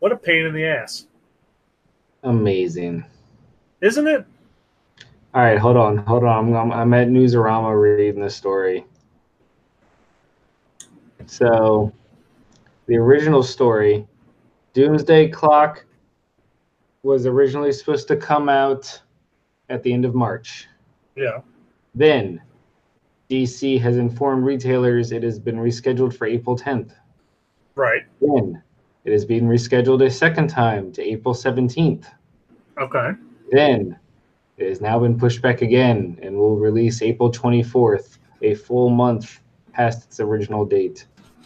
What a pain in the ass. Amazing. Isn't it? All right, hold on. I'm at Newsarama reading this story. So, the original story, Doomsday Clock was originally supposed to come out at the end of March. Yeah. Then, DC has informed retailers it has been rescheduled for April 10th. Right. Then, it is being rescheduled a second time to April 17th. Okay. Then, it has now been pushed back again and will release April 24th, a full month past its original date.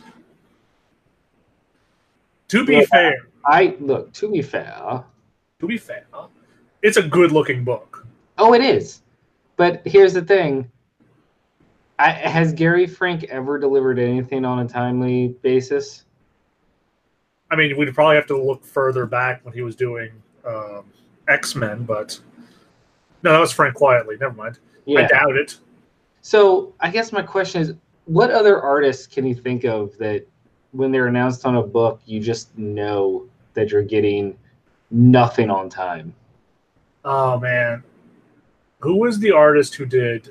To be fair, to be fair, it's a good-looking book. oh, it is. But here's the thing. Has Gary Frank ever delivered anything on a timely basis? I mean, we'd probably have to look further back when he was doing X-Men, but no, that was Frank Quietly. Never mind. Yeah. I doubt it. So I guess my question is, what other artists can you think of that when they're announced on a book, you just know that you're getting nothing on time? Oh, man. Who was the artist who did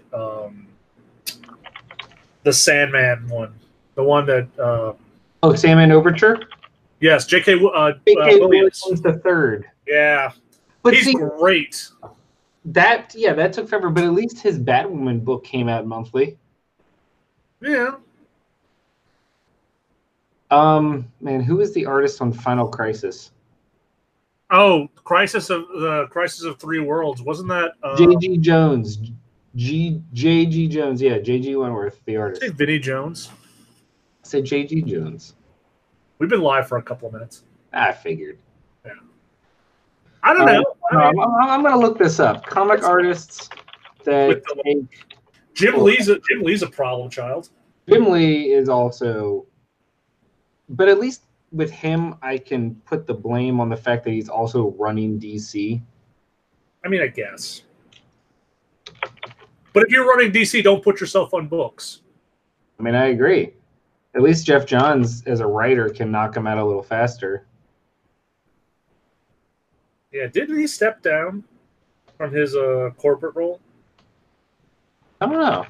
the Sandman one? The one that... Sandman Overture? Yes, J.K. Williams the third. Yeah. But he's great. That took forever, but at least his Batwoman book came out monthly. Yeah. Man, who is the artist on Final Crisis? Oh, Crisis of Three Worlds. Wasn't that J.G. Jones? J.G. Jones, yeah, J.G. Wentworth, the artist. I think Vinnie Jones. I said J.G. Jones. We've been live for a couple of minutes. I figured. Yeah. I don't know. I'm going to look this up. Comic artists that Jim Lee's a problem child. Jim Lee is also, but at least with him, I can put the blame on the fact that he's also running DC. I mean, I guess. But if you're running DC, don't put yourself on books. I mean, I agree. At least Jeff Johns, as a writer, can knock him out a little faster. Yeah, didn't he step down from his corporate role? I don't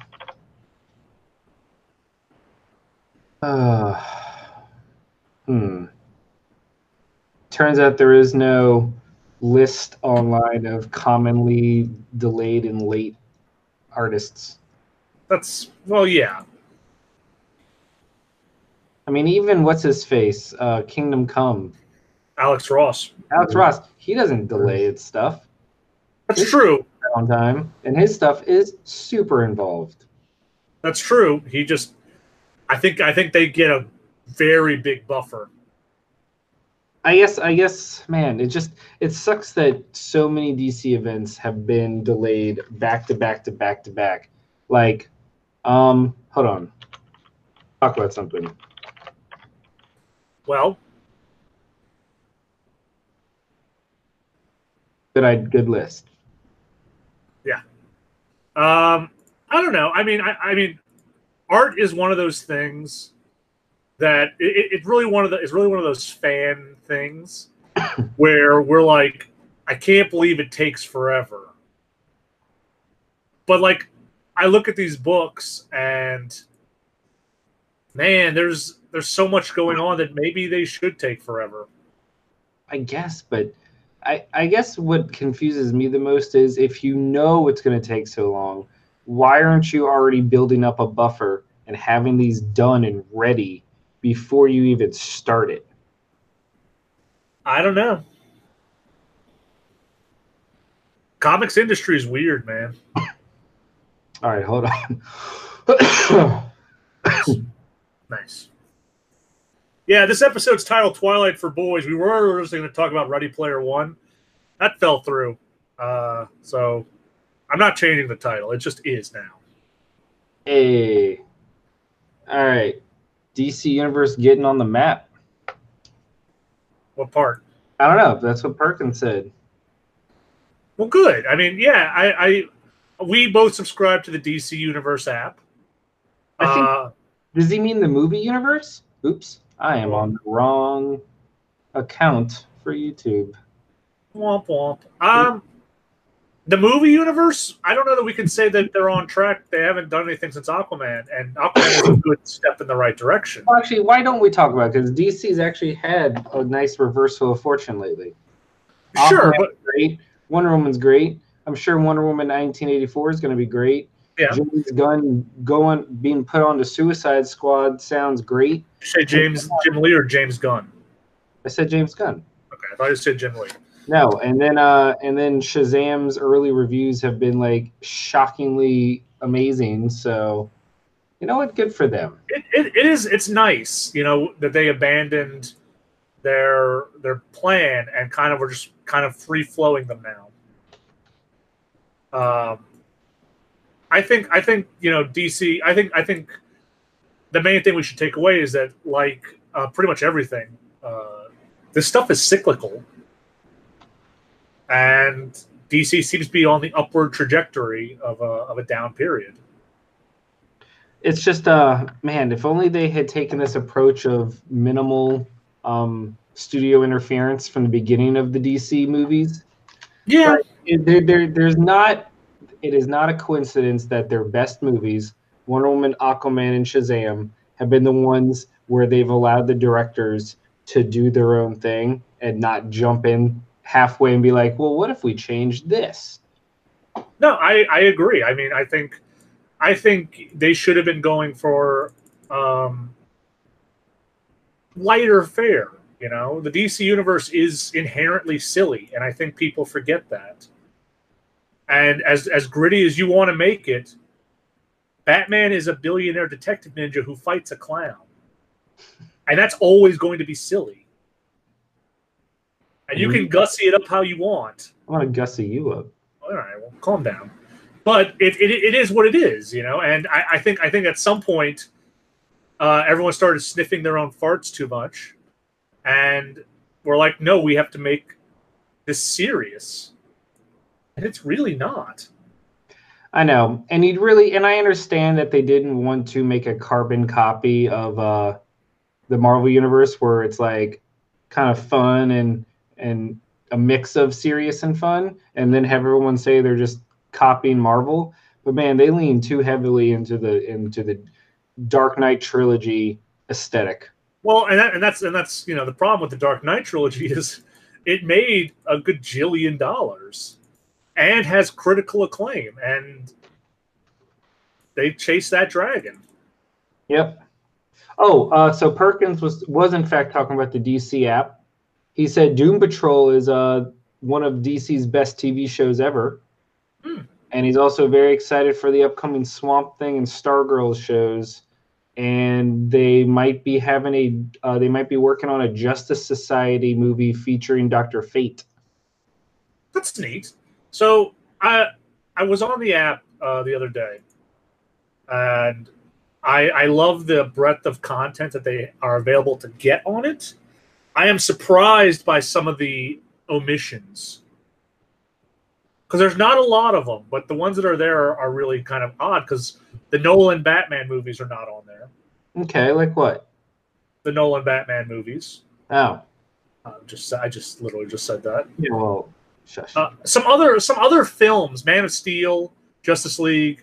know. Turns out there is no list online of commonly delayed and late artists. Yeah. I mean, even what's his face, Kingdom Come. Alex Ross, he doesn't delay his stuff. That's true. On time, and his stuff is super involved. That's true. I think they get a very big buffer. I guess, man, it sucks that so many DC events have been delayed back to back to back to back. Like, hold on. Talk about something. Well, good list. Yeah. I don't know. I mean, art is one of those things that it's really one of those fan things where we're like, I can't believe it takes forever. But like, I look at these books and man, there's so much going on that maybe they should take forever. I guess, but I guess what confuses me the most is if you know it's going to take so long, why aren't you already building up a buffer and having these done and ready before you even start it? I don't know. Comics industry is weird, man. All right, hold on. Nice. Yeah, this episode's titled Twilight for Boys. We were originally going to talk about Ready Player One. That fell through. So I'm not changing the title. It just is now. Hey. All right. DC Universe getting on the map. What part? I don't know. That's what Perkins said. Well, good. I mean, yeah, we both subscribe to the DC Universe app. Does he mean the movie universe? Oops. I am on the wrong. account for YouTube. Womp womp. The movie universe, I don't know that we can say that they're on track. They haven't done anything since Aquaman, and Aquaman was a good step in the right direction. Well, actually, why don't we talk about it? Because DC's actually had a nice reversal of fortune lately. Sure, Aquaman's but great. Wonder Woman's great. I'm sure Wonder Woman 1984 is going to be great. yeah. James Gunn being put onto Suicide Squad sounds great. Did you say Jim Lee or James Gunn? I said James Gunn. Okay, I thought you said Jim Lee. No, and then Shazam's early reviews have been like shockingly amazing. So, you know what? Good for them. It's nice, that they abandoned their plan and we're just kind of free flowing them now. I think DC. I think the main thing we should take away is that pretty much everything, this stuff is cyclical. And DC seems to be on the upward trajectory of a down period. It's just, man, if only they had taken this approach of minimal studio interference from the beginning of the DC movies. Yeah. It is not a coincidence that their best movies, Wonder Woman, Aquaman, and Shazam, have been the ones where they've allowed the directors to do their own thing and not jump in halfway and be like, well, what if we changed this? No, I agree. I mean, I think they should have been going for lighter fare. The DC universe is inherently silly, and I think people forget that. And as gritty as you want to make it, Batman is a billionaire detective ninja who fights a clown, and that's always going to be silly. And you can gussy it up how you want. I want to gussy you up. All right, well, calm down. But it is what it is, And I think at some point, everyone started sniffing their own farts too much, and we're like, no, we have to make this serious, and it's really not. I know, and I understand that they didn't want to make a carbon copy of the Marvel universe where it's like kind of fun and a mix of serious and fun, and then have everyone say they're just copying Marvel. But man, they lean too heavily into the Dark Knight trilogy aesthetic. Well, and that's the problem with the Dark Knight trilogy is it made a gajillion dollars and has critical acclaim, and they chase that dragon. Yep. Oh, so Perkins was in fact talking about the DC app. He said Doom Patrol is one of DC's best TV shows ever. And he's also very excited for the upcoming Swamp Thing and Stargirl shows. And they might be working on a Justice Society movie featuring Dr. Fate. That's neat. So I was on the app the other day, and I love the breadth of content that they are available to get on it. I am surprised by some of the omissions, because there's not a lot of them, but the ones that are there are really kind of odd, because the Nolan Batman movies are not on there. Okay, like what? The Nolan Batman movies. Oh. I just literally just said that. Yeah, well, shush. Some other films, Man of Steel, Justice League,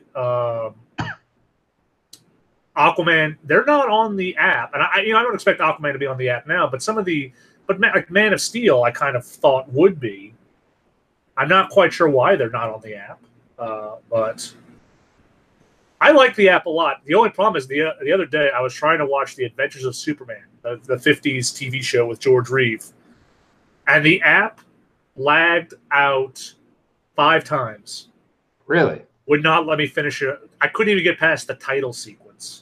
Aquaman, they're not on the app, and I don't expect Aquaman to be on the app now. But like Man of Steel, I kind of thought would be. I'm not quite sure why they're not on the app, but I like the app a lot. The only problem is the other day I was trying to watch The Adventures of Superman, the 50s TV show with George Reeve, and the app lagged out 5 times. Really? Would not let me finish it. I couldn't even get past the title sequence.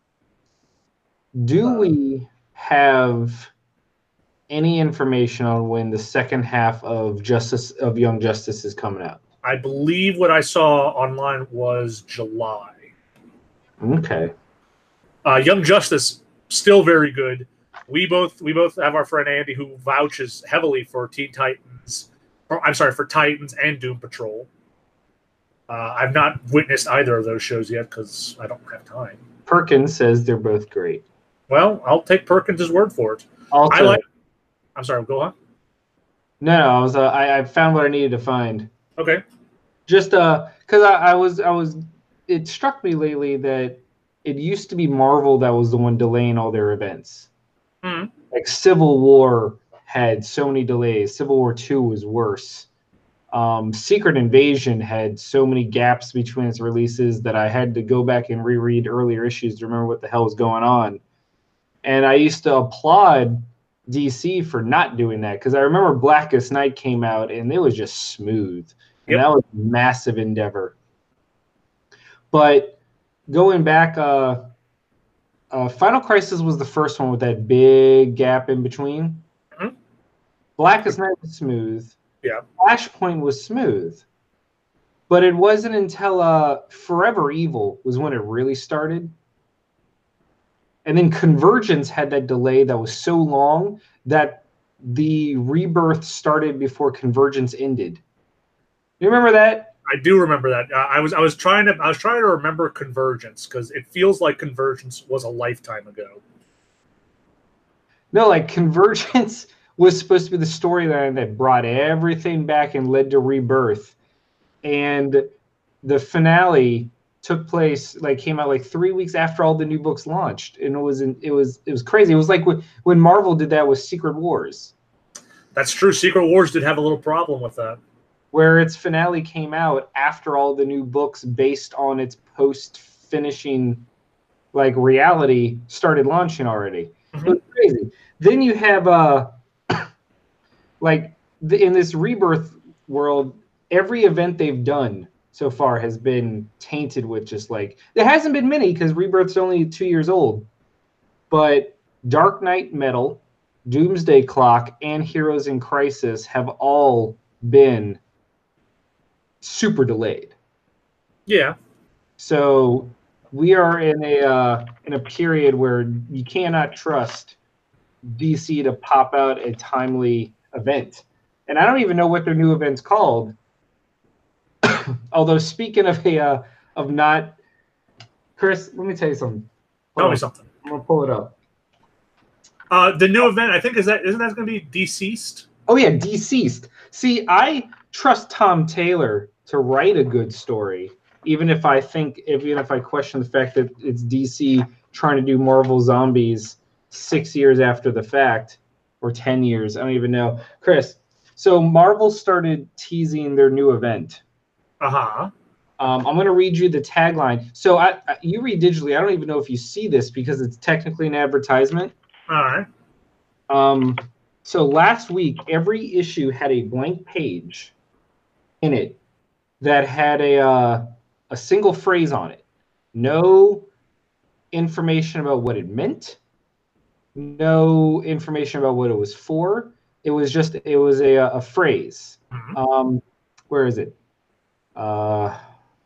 Do we have any information on when the second half of Young Justice is coming out? I believe what I saw online was July. Okay. Young Justice, still very good. We both have our friend Andy who vouches heavily for Teen Titans. For Titans and Doom Patrol. I've not witnessed either of those shows yet because I don't have time. Perkins says they're both great. Well, I'll take Perkins' word for it. Also, I'm sorry. Go on. No, I was I found what I needed to find. Okay. Just because I was it struck me lately that it used to be Marvel that was the one delaying all their events. Hmm. Like Civil War had so many delays. Civil War 2 was worse. Secret Invasion had so many gaps between its releases that I had to go back and reread earlier issues to remember what the hell was going on. And I used to applaud DC for not doing that because I remember Blackest Night came out and it was just smooth. And Yep. that was a massive endeavor. But going back, Final Crisis was the first one with that big gap in between. Mhm. Blackest Night was smooth. Yeah. Flashpoint was smooth. But it wasn't until Forever Evil was when it really started. And then Convergence had that delay that was so long that the Rebirth started before Convergence ended. You remember that? I do remember that. I was trying to remember Convergence because it feels like Convergence was a lifetime ago. No, like Convergence was supposed to be the storyline that brought everything back and led to Rebirth. And the finale took place came out like 3 weeks after all the new books launched, and it was crazy. It was like when Marvel did that with Secret Wars. That's true. Secret Wars did have a little problem with that, where its finale came out after all the new books based on its post-finishing reality started launching already. Mhm. It was crazy. Then you have in this Rebirth world, every event they've done so far has been tainted with just there hasn't been many because Rebirth's only 2 years old, but Dark Knight Metal, Doomsday Clock, and Heroes in Crisis have all been super delayed. Yeah. So we are in a period where you cannot trust DC to pop out a timely event. And I don't even know what their new event's called. Although speaking of not, Chris, let me tell you something. Tell me something. I'm gonna pull it up. The new event, I think, isn't that going to be Deceased? Oh yeah, Deceased. See, I trust Tom Taylor to write a good story, even if I question the fact that it's DC trying to do Marvel Zombies 6 years after the fact, or 10 years. I don't even know. Chris, so Marvel started teasing their new event. Uh-huh. I'm going to read you the tagline. So you read digitally. I don't even know if you see this because it's technically an advertisement. All right. So last week, every issue had a blank page in it that had a single phrase on it. No information about what it meant. No information about what it was for. It was a phrase. Mm-hmm. Where is it? Oh,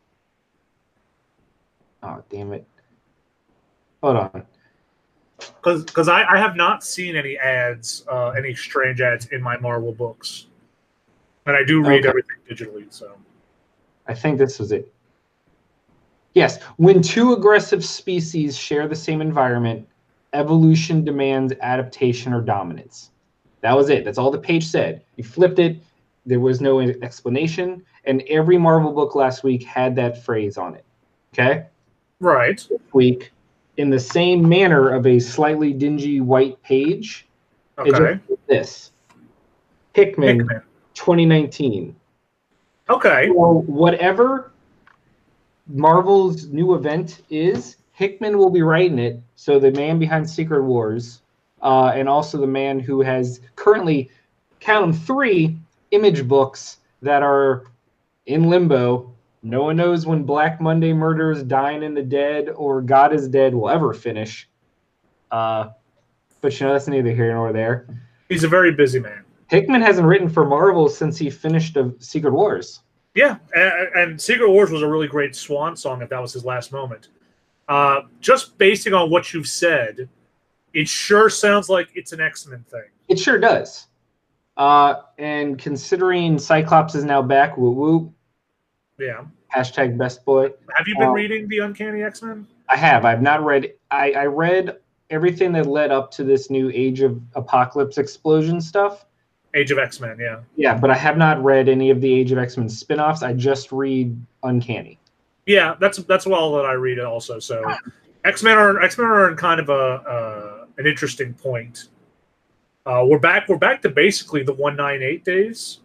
damn it. Hold on. Because I have not seen any ads, any strange ads in my Marvel books. And I do read everything digitally, so. I think this was it. Yes. When two aggressive species share the same environment, evolution demands adaptation or dominance. That was it. That's all the page said. You flipped it. There was no explanation. And every Marvel book last week had that phrase on it. Okay? Right. This week, in the same manner of a slightly dingy white page, okay. It just this. Hickman 2019. Okay. So whatever Marvel's new event is, Hickman will be writing it. So the man behind Secret Wars, and also the man who has currently, count them, 3 Image books that are in limbo. No one knows when Black Monday Murders, Dying in the Dead, or God is Dead will ever finish. But that's neither here nor there. He's a very busy man. Hickman hasn't written for Marvel since he finished Secret Wars. Yeah, and Secret Wars was a really great swan song if that was his last moment. Just basing on what you've said, it sure sounds like it's an X-Men thing. It sure does. And considering Cyclops is now back, woo woo. Yeah. Hashtag best boy. Have you been reading the Uncanny X-Men? I have. I've not read. I read everything that led up to this new Age of Apocalypse explosion stuff. Age of X-Men, yeah. Yeah, but I have not read any of the Age of X-Men spin-offs. I just read Uncanny. Yeah, that's all that I read also. So X-Men are in kind of an interesting point. We're back to basically the 198 days.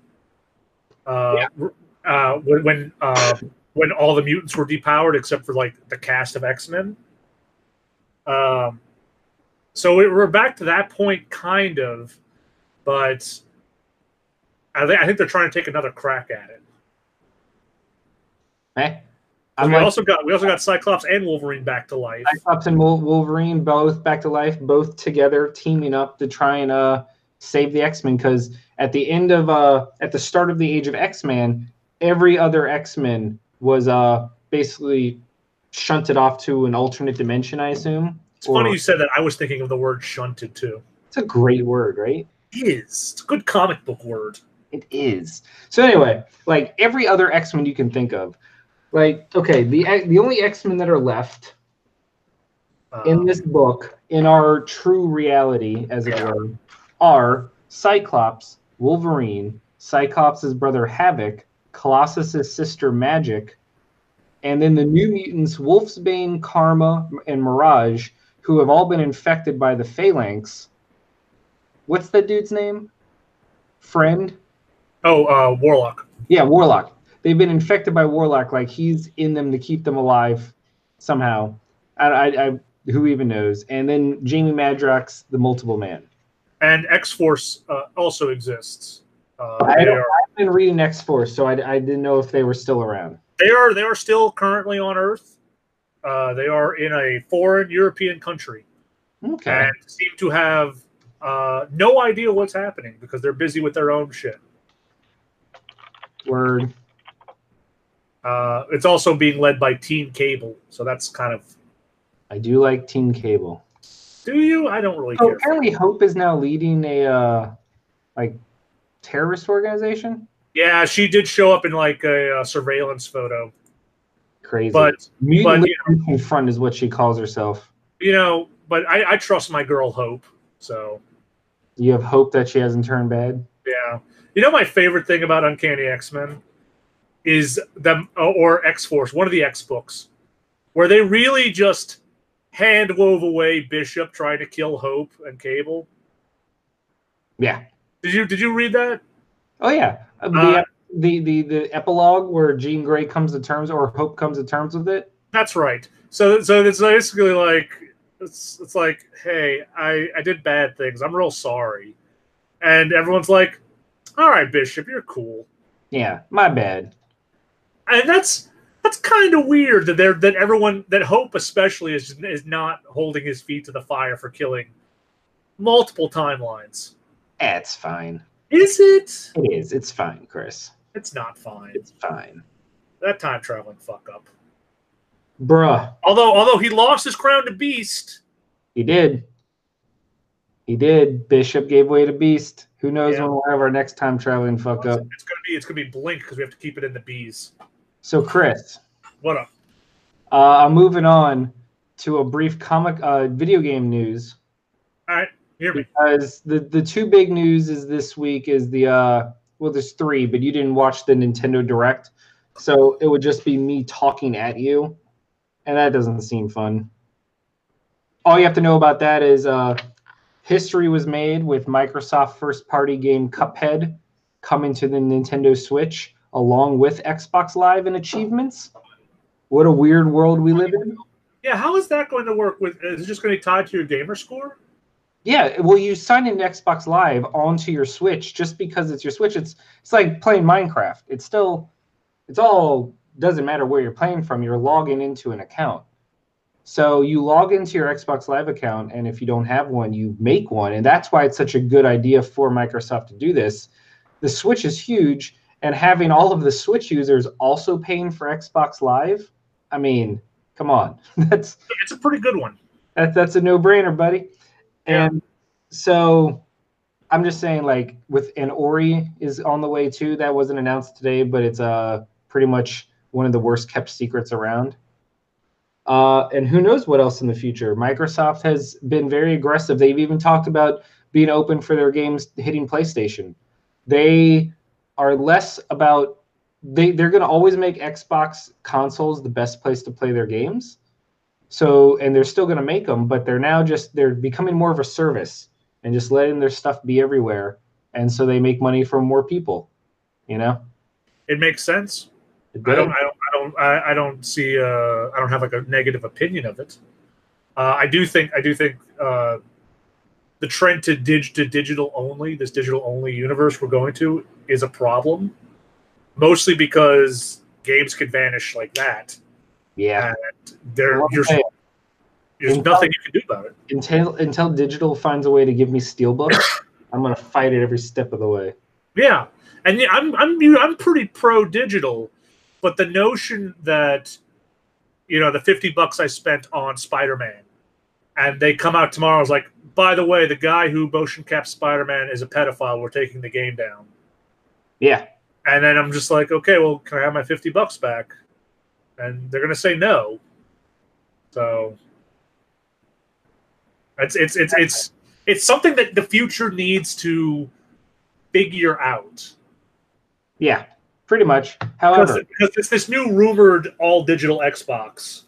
When all the mutants were depowered except for like the cast of X-Men. So we're back to that point, kind of, but I think they're trying to take another crack at it. We also got Cyclops and Wolverine back to life. Cyclops and Wolverine both back to life, both together, teaming up to try and save the X-Men. Because at the start of the Age of X-Men, every other X-Men was basically shunted off to an alternate dimension, I assume. It's funny you said that. I was thinking of the word shunted too. It's a great word, right? It is. It's a good comic book word. It is. So anyway, like every other X-Men you can think of, like, okay, the only X-Men that are left in this book, in our true reality, as it were, are Cyclops, Wolverine, Cyclops' brother Havoc, Colossus' sister Magic, and then the New Mutants Wolfsbane, Karma, and Mirage, who have all been infected by the Phalanx. What's that dude's name? Friend? Oh, Warlock. Yeah, Warlock. They've been infected by Warlock, like he's in them to keep them alive somehow. I who even knows? And then Jamie Madrox, the Multiple Man. And X-Force also exists. I've been reading X-Force, so I didn't know if they were still around. They are still currently on Earth. They are in a foreign European country. Okay. And seem to have no idea what's happening because they're busy with their own shit. Word. It's also being led by Team Cable, so that's kind of... I do like Team Cable. Do you? I don't really care. Apparently Hope is now leading a terrorist organization? Yeah, she did show up in like a surveillance photo. Crazy. But Mutant Front is what she calls herself. But I trust my girl Hope, so... You have hope that she hasn't turned bad? Yeah. My favorite thing about Uncanny X-Men is them, or X-Force, one of the X books, where they really just hand wove away Bishop trying to kill Hope and Cable. Yeah. Did you read that? Oh yeah. The epilogue where Jean Grey comes to terms, or Hope comes to terms with it. That's right. So it's basically like it's like, hey, I did bad things. I'm real sorry, and everyone's like, all right, Bishop, you're cool. Yeah, my bad. And that's kind of weird that Hope especially is not holding his feet to the fire for killing multiple timelines. It's fine. Is it? It is. It's fine, Chris. It's not fine. It's fine. That time traveling fuck up. Bruh. Although he lost his crown to Beast. He did. He did. Bishop gave way to Beast. Who knows when we'll have our next time traveling fuck up. It's gonna be Blink because we have to keep it in the B's. So Chris. What up? I'm moving on to a brief video game news. All right. Hear me. Because the two big news is this week is there's three, but you didn't watch the Nintendo Direct. So it would just be me talking at you. And that doesn't seem fun. All you have to know about that is history was made with Microsoft first-party game Cuphead coming to the Nintendo Switch along with Xbox Live and achievements. What a weird world we live in. Yeah, how is that going to work? Is it just going to be tied to your gamer score? Yeah, well, you sign into Xbox Live onto your Switch just because it's your Switch. It's like playing Minecraft. It's all doesn't matter where you're playing from. You're logging into an account. So you log into your Xbox Live account, and if you don't have one, you make one. And that's why it's such a good idea for Microsoft to do this. The Switch is huge, and having all of the Switch users also paying for Xbox Live, I mean, come on. It's a pretty good one. That's a no-brainer, buddy. Yeah. And so I'm just saying, like, and Ori is on the way too. That wasn't announced today, but it's pretty much one of the worst kept secrets around. And who knows what else in the future. Microsoft has been very aggressive. They've even talked about being open for their games hitting PlayStation. They are less about they're going to always make Xbox consoles the best place to play their games. So, and they're still going to make them, but they're becoming more of a service and just letting their stuff be everywhere. And so they make money from more people, you know? It makes sense. I don't see. I don't have like a negative opinion of it. I do think the trend to digital only, this digital only universe we're going to, is a problem. Mostly because games could vanish like that. Yeah. And there's nothing you can do about it. Until digital finds a way to give me Steelbook, I'm gonna fight it every step of the way. Yeah, and yeah, I'm pretty pro digital, but the notion that the $50 I spent on Spider-Man, and they come out tomorrow is like, by the way, the guy who motion capped Spider-Man is a pedophile. We're taking the game down. Yeah. And then I'm just like, okay, well, can I have my $50 back? And they're gonna say no. So it's something that the future needs to figure out. Yeah, pretty much. However, because it's this new rumored all digital Xbox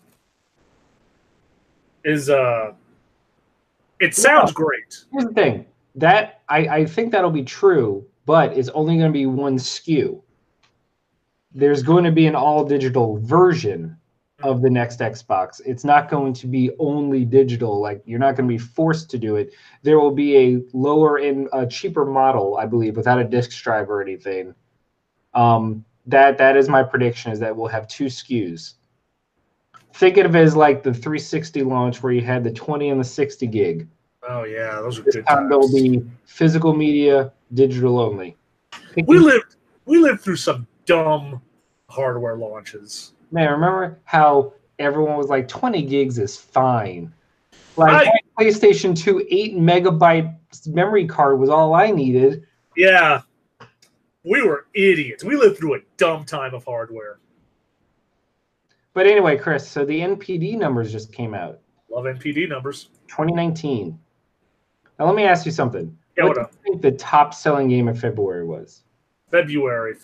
is it sounds great. Here's the thing. That I think that'll be true, but it's only going to be one SKU. There's going to be an all digital version of the next Xbox. It's not going to be only digital. Like, you're not going to be forced to do it. There will be a lower and cheaper model, I believe, without a disk drive or anything. That is my prediction, is that we'll have two SKUs. Think of it as like the 360 launch where you had the 20 and the 60 gig. Oh yeah, those are this good time times. There'll be physical media, digital only. We lived through some dumb hardware launches. Man, remember how everyone was like, 20 gigs is fine. Like, PlayStation 2 8 megabyte memory card was all I needed. Yeah. We were idiots. We lived through a dumb time of hardware. But anyway, Chris, so the NPD numbers just came out. Love NPD numbers. 2019. Now let me ask you something. Yeah, what do you think the top selling game in February was? February.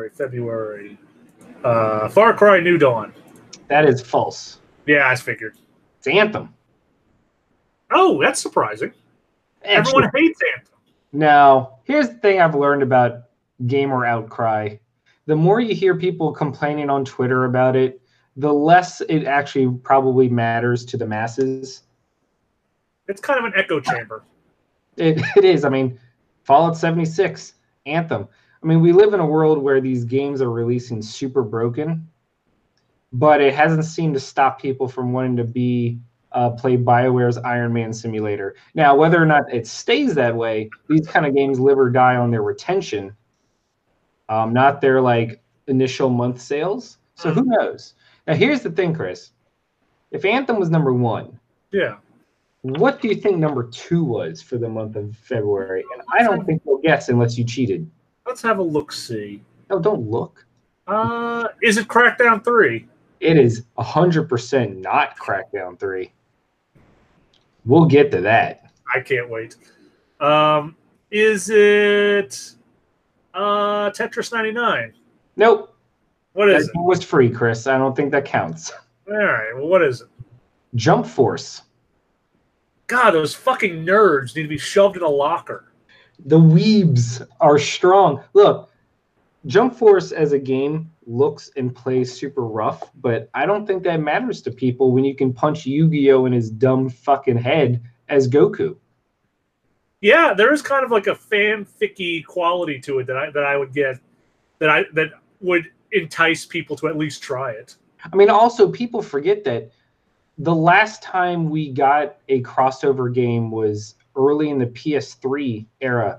Far Cry New Dawn. That is false. Yeah, I figured. It's Anthem. Oh, that's surprising. Everyone hates Anthem. No. Here's the thing I've learned about gamer outcry. The more you hear people complaining on Twitter about it, the less it actually probably matters to the masses. It's kind of an echo chamber. It is. I mean, Fallout 76, Anthem. I mean, we live in a world where these games are releasing super broken, but it hasn't seemed to stop people from wanting to play BioWare's Iron Man Simulator. Now, whether or not it stays that way, these kind of games live or die on their retention, not their initial month sales. So who knows? Now, here's the thing, Chris. If Anthem was number one, yeah, what do you think number two was for the month of February? And I don't think you'll guess unless you cheated. Let's have a look-see. No, don't look. Is it Crackdown 3? It is 100% not Crackdown 3. We'll get to that. I can't wait. Is it Tetris 99? Nope. What is it? That was free, Chris. I don't think that counts. All right. Well, what is it? Jump Force. God, those fucking nerds need to be shoved in a locker. The weebs are strong. Look, Jump Force as a game looks and plays super rough, but I don't think that matters to people when you can punch Yu-Gi-Oh in his dumb fucking head as Goku. Yeah, there is kind of like a fanficky quality to it that I would get, that would entice people to at least try it. I mean, also people forget that the last time we got a crossover game was early in the PS3 era.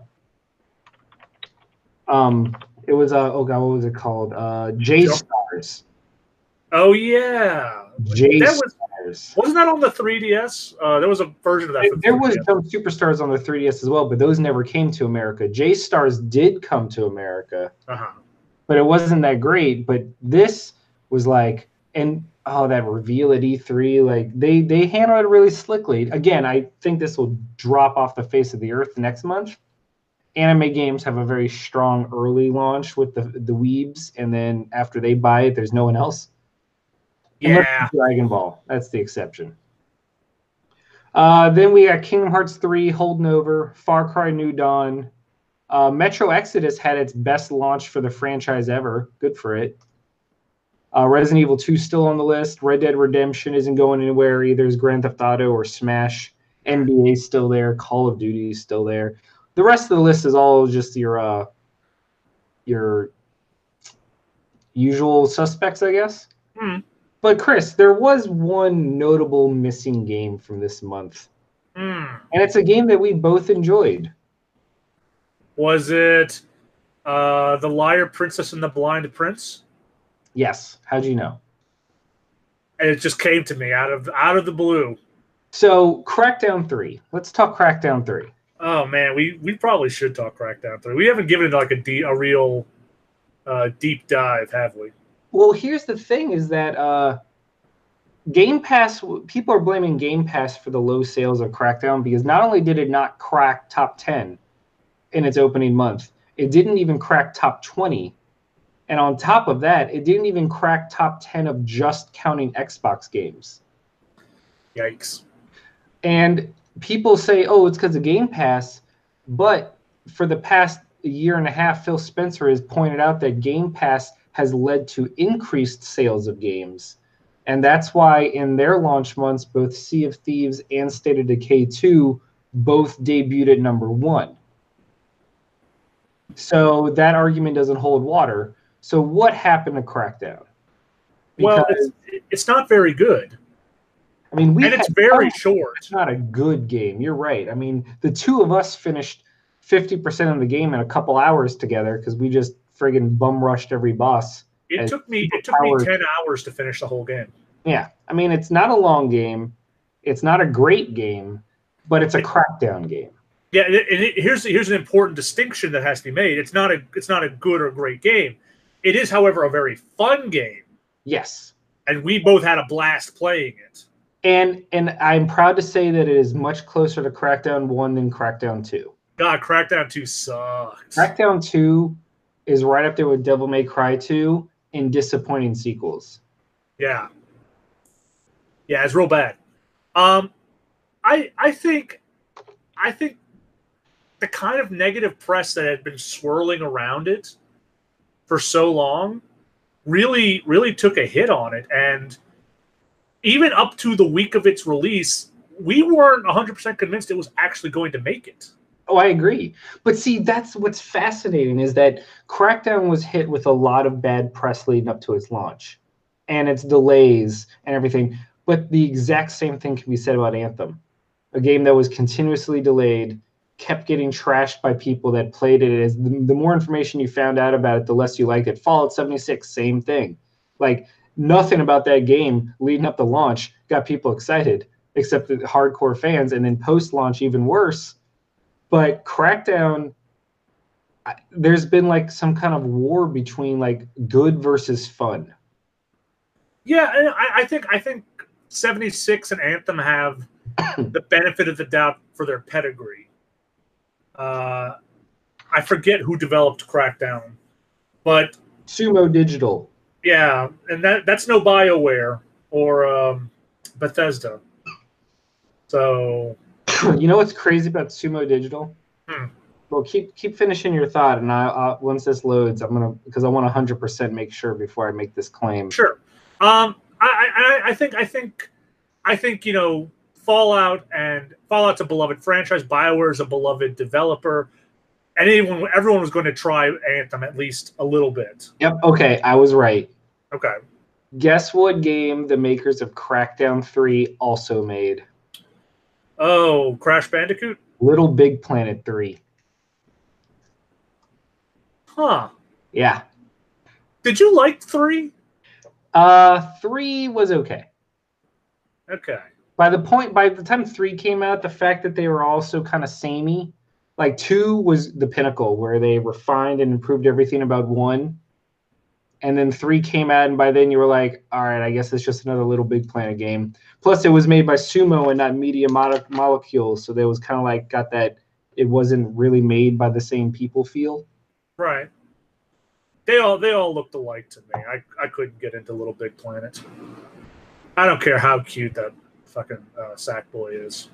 It was oh god, what was it called? J-Stars. Oh yeah, J-Stars. Wasn't that on the 3DS? There was a version of that. There was some Superstars on the 3DS as well, but those never came to America. J-Stars did come to America, but it wasn't that great. But this was and oh, that reveal at E3, like they handled it really slickly. Again, I think this will drop off the face of the earth next month. Anime games have a very strong early launch with the weebs, and then after they buy it, there's no one else. Unless Yeah. it's Dragon Ball, that's the exception. Then we got Kingdom Hearts 3 holding over, Far Cry New Dawn. Metro Exodus had its best launch for the franchise ever. Good for it. Resident Evil 2 still on the list. Red Dead Redemption isn't going anywhere either. Is Grand Theft Auto or Smash. NBA still there. Call of Duty is still there. The rest of the list is all just your usual suspects, I guess. But Chris, there was one notable missing game from this month. And it's a game that we both enjoyed. Was it The Liar Princess and the Blind Prince? Yes. How'd you know? And it just came to me out of the blue. So Crackdown 3. Let's talk Crackdown 3. Oh man, we probably should talk Crackdown 3. We haven't given it like a real deep dive, have we? Well, here's the thing: is that Game Pass? People are blaming Game Pass for the low sales of Crackdown because not only did it not crack top 10 in its opening month, it didn't even crack top 20, and on top of that, it didn't even crack top 10 of just counting Xbox games. Yikes! And people say, "Oh, it's because of Game Pass," but for the past year and a half, Phil Spencer has pointed out that Game Pass has led to increased sales of games. And that's why in their launch months, both Sea of Thieves and State of Decay 2 both debuted at number 1. So that argument doesn't hold water. So what happened to Crackdown? Well, it's not very good. I mean, it's very short. It's not a good game. You're right. I mean, the two of us finished 50% of the game in a couple hours together because we just friggin' bum rushed every boss. It took me 10 hours to finish the whole game. Yeah. I mean, it's not a long game. It's not a great game, but it's a Crackdown game. Yeah, and here's an important distinction that has to be made. It's not a good or great game. It is, however, a very fun game. Yes. And we both had a blast playing it. And I'm proud to say that it is much closer to Crackdown 1 than Crackdown 2. God, Crackdown 2 sucks. Crackdown 2 is right up there with Devil May Cry 2 in disappointing sequels. Yeah. Yeah, it's real bad. I think the kind of negative press that had been swirling around it for so long really took a hit on it. And even up to the week of its release, we weren't 100% convinced it was actually going to make it. Oh, I agree. But see, that's what's fascinating is that Crackdown was hit with a lot of bad press leading up to its launch and its delays and everything. But the exact same thing can be said about Anthem, a game that was continuously delayed, kept getting trashed by people that played it. As the more information you found out about it, the less you liked it. Fallout 76, same thing. Like, nothing about that game leading up to launch got people excited, except the hardcore fans. And then post-launch, even worse. But Crackdown, there's been like some kind of war between like good versus fun. Yeah, and I think 76 and Anthem have the benefit of the doubt for their pedigree. I forget who developed Crackdown, but Sumo Digital. Yeah, and that's no BioWare or Bethesda. So, you know what's crazy about Sumo Digital? Well, keep finishing your thought, and I once this loads, because I want 100% make sure before I make this claim. Sure. I think Fallout's a beloved franchise. BioWare is a beloved developer. And everyone was going to try Anthem at least a little bit. Yep. Okay, I was right. Okay. Guess what game the makers of Crackdown 3 also made? Oh, Crash Bandicoot? Little Big Planet 3. Huh. Yeah. Did you like 3? 3 was okay. Okay. By the time 3 came out, the fact that they were also kind of samey, like 2 was the pinnacle where they refined and improved everything about 1. and then 3 came out, and by then you were like, all right, I guess it's just another Little Big Planet game. Plus, it was made by Sumo and not Media Molecules, so there was kind of like got that it wasn't really made by the same people feel. Right. They all looked alike to me. I couldn't get into Little Big Planet. I don't care how cute that fucking Sackboy is.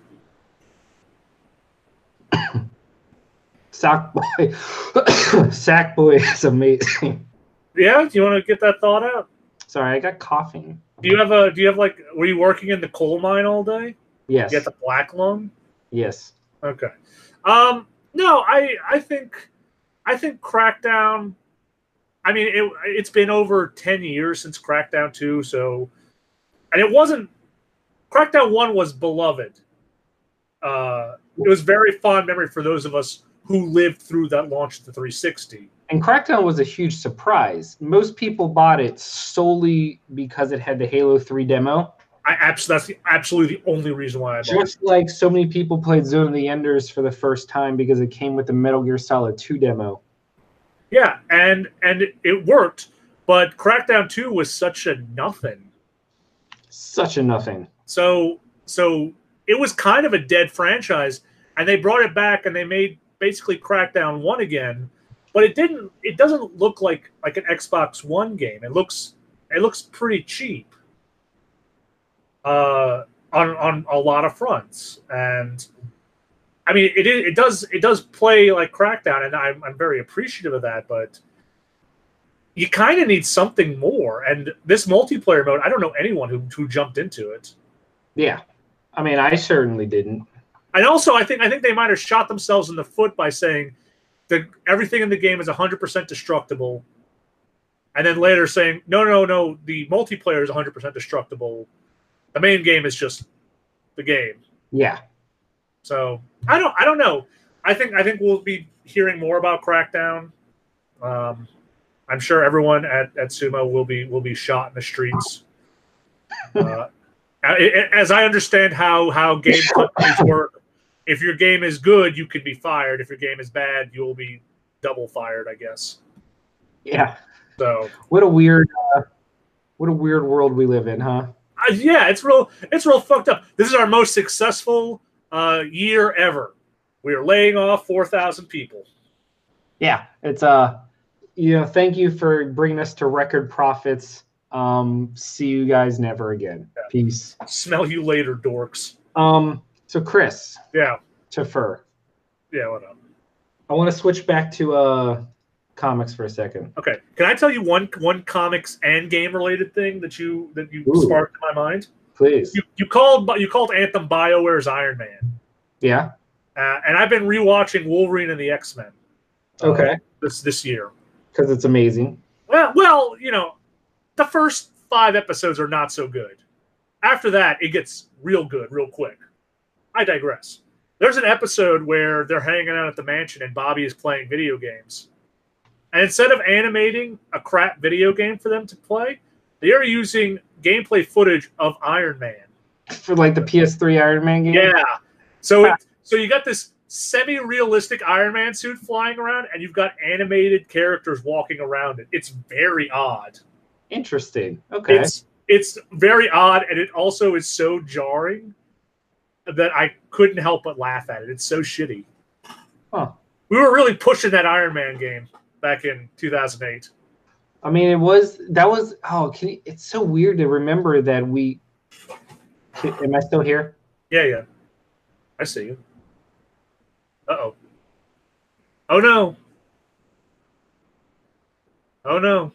Sackboy is amazing. Yeah, do you want to get that thought out? Sorry, I got coughing. Do you have like? Were you working in the coal mine all day? Yes. You got the black lung? Yes. Okay. No, I think Crackdown. I mean, it's been over 10 years since Crackdown 2, so, and it wasn't. Crackdown 1 was beloved. It was very fond memory for those of us who lived through that launch of the 360. And Crackdown was a huge surprise. Most people bought it solely because it had the Halo 3 demo. That's absolutely the only reason why I bought it. Just like so many people played Zone of the Enders for the first time because it came with the Metal Gear Solid 2 demo. Yeah, and it worked, but Crackdown 2 was such a nothing. Such a nothing. So it was kind of a dead franchise, and they brought it back and they made basically Crackdown 1 again. But it doesn't look like an Xbox One game. It looks pretty cheap on a lot of fronts. And I mean it does play like Crackdown, and I'm very appreciative of that, but you kind of need something more. And this multiplayer mode, I don't know anyone who jumped into it. Yeah. I mean, I certainly didn't. And also I think they might have shot themselves in the foot by saying everything in the game is 100% destructible, and then later saying no, the multiplayer is 100% destructible. The main game is just the game. Yeah. So I don't know. I think we'll be hearing more about Crackdown. I'm sure everyone at Sumo will be shot in the streets. As I understand how game companies work. If your game is good, you can be fired. If your game is bad, you'll be double fired, I guess. Yeah. So what a weird world we live in, huh? Yeah, it's real fucked up. This is our most successful year ever. We are laying off 4,000 people. Yeah, it's thank you for bringing us to record profits. See you guys never again. Yeah. Peace. Smell you later, dorks. So Chris. Yeah. Tafur. Yeah, what up? I want to switch back to comics for a second. Okay. Can I tell you one comics and game related thing that you sparked in my mind? Please. You called Anthem BioWare's Iron Man. Yeah. And I've been rewatching Wolverine and the X-Men. Okay. This year. Because it's amazing. Well, the first 5 episodes are not so good. After that, it gets real good, real quick. I digress. There's an episode where they're hanging out at the mansion and Bobby is playing video games. And instead of animating a crap video game for them to play, they are using gameplay footage of Iron Man. For like the PS3 Iron Man game? Yeah. So you got this semi-realistic Iron Man suit flying around, and you've got animated characters walking around it. It's very odd. Interesting. Okay. It's very odd, and it also is so jarring that I couldn't help but laugh at it. It's so shitty. Huh. We were really pushing that Iron Man game back in 2008. I mean, it's so weird to remember that am I still here? Yeah. I see you. Uh-oh. Oh, no. Oh, no.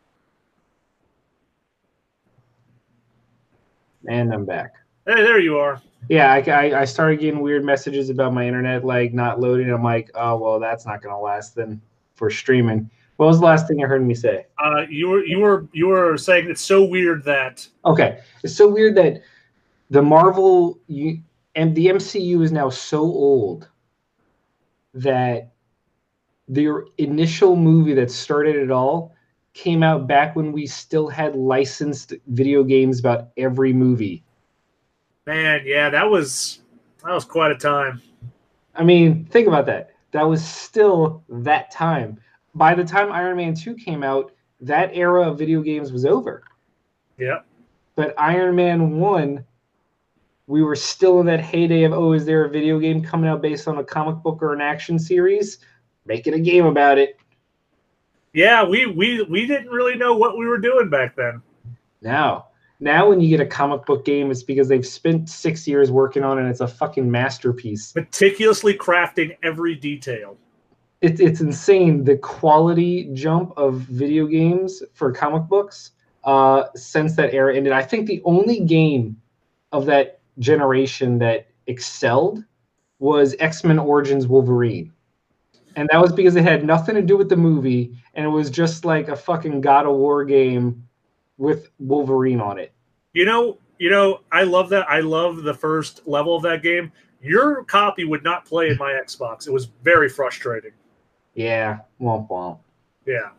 And I'm back. Hey, there you are. Yeah, I started getting weird messages about my internet like not loading. I'm like, oh well, that's not gonna last then for streaming. What was the last thing you heard me say? You were saying it's so weird that. Okay, it's so weird that the Marvel and the MCU is now so old that their initial movie that started it all came out back when we still had licensed video games about every movie. Man, yeah, that was quite a time. I mean, think about that. That was still that time. By the time Iron Man 2 came out, that era of video games was over. Yeah. But Iron Man 1, we were still in that heyday of, oh, is there a video game coming out based on a comic book or an action series? Making a game about it. Yeah, we didn't really know what we were doing back then. Now when you get a comic book game, it's because they've spent 6 years working on it, and it's a fucking masterpiece. Meticulously crafting every detail. It's insane, the quality jump of video games for comic books since that era ended. I think the only game of that generation that excelled was X-Men Origins Wolverine. And that was because it had nothing to do with the movie, and it was just like a fucking God of War game with Wolverine on it. You know, I love that. I love the first level of that game. Your copy would not play in my Xbox. It was very frustrating. Yeah, womp womp. Yeah.